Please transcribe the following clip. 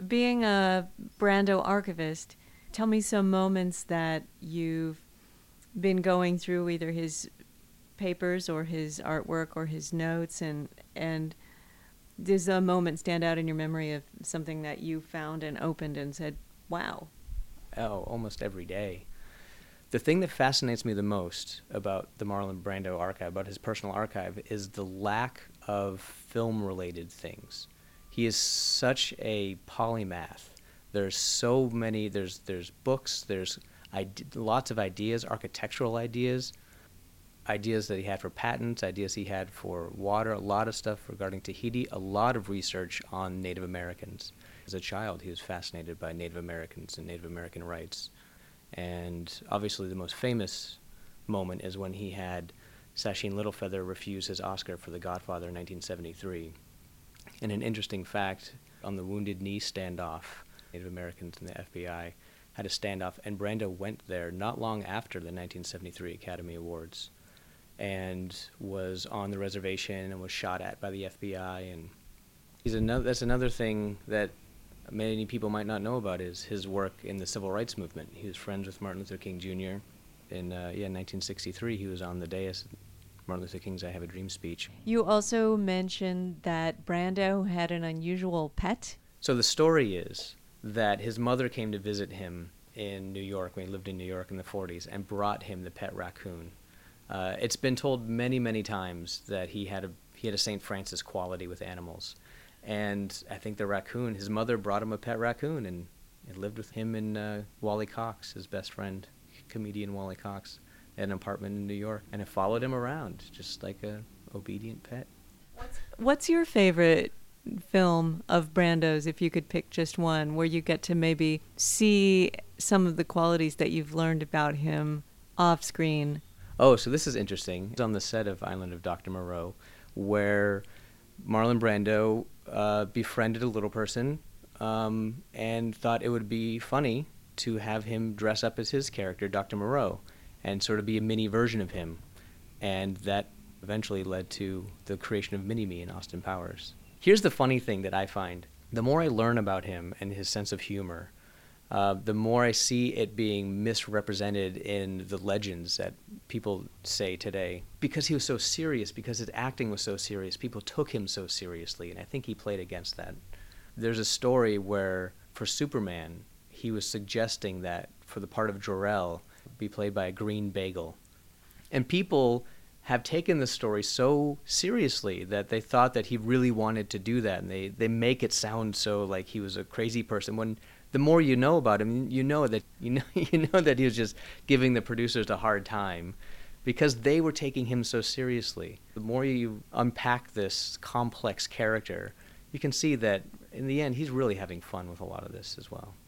Being a Brando archivist, tell me some moments that you've been going through either his papers or his artwork or his notes, and does a moment stand out in your memory of something that you found and opened and said, wow? Oh, almost every day. The thing that fascinates me the most about the Marlon Brando archive, about his personal archive, is the lack of film-related things. He is such a polymath. There's so many. There's books. There's lots of ideas, architectural ideas, ideas that he had for patents, ideas he had for water, a lot of stuff regarding Tahiti, a lot of research on Native Americans. As a child, he was fascinated by Native Americans and Native American rights. And obviously the most famous moment is when he had Sacheen Littlefeather refuse his Oscar for The Godfather in 1973. And an interesting fact, on the Wounded Knee standoff, Native Americans and the FBI had a standoff, and Brando went there not long after the 1973 Academy Awards and was on the reservation and was shot at by the FBI. And that's another thing that many people might not know about, is his work in the civil rights movement. He was friends with Martin Luther King Jr. In 1963, he was on the dais at Martin Luther King's I Have a Dream speech. You also mentioned that Brando had an unusual pet. So the story is that his mother came to visit him in New York when he lived in New York in the 40s and brought him the pet raccoon. It's been told many, many times that he had a St. Francis quality with animals. And I think the raccoon, his mother brought him a pet raccoon, and it lived with him and Wally Cox, his best friend, comedian Wally Cox, at an apartment in New York. And it followed him around, just like a obedient pet. What's your favorite film of Brando's, if you could pick just one, where you get to maybe see some of the qualities that you've learned about him off screen? Oh, so this is interesting. It's on the set of Island of Dr. Moreau, where Marlon Brando befriended a little person and thought it would be funny to have him dress up as his character, Dr. Moreau, and sort of be a mini version of him. And that eventually led to the creation of Mini-Me and Austin Powers. Here's the funny thing that I find. The more I learn about him and his sense of humor, the more I see it being misrepresented in the legends that people say today. Because he was so serious, because his acting was so serious, people took him so seriously, and I think he played against that. There's a story where, for Superman, he was suggesting that for the part of Jor-El, be played by a green bagel. And people have taken the story so seriously that they thought that he really wanted to do that, and they make it sound so like he was a crazy person, when the more you know about him, you know that he was just giving the producers a hard time because they were taking him so seriously. The more you unpack this complex character, you can see that in the end he's really having fun with a lot of this as well.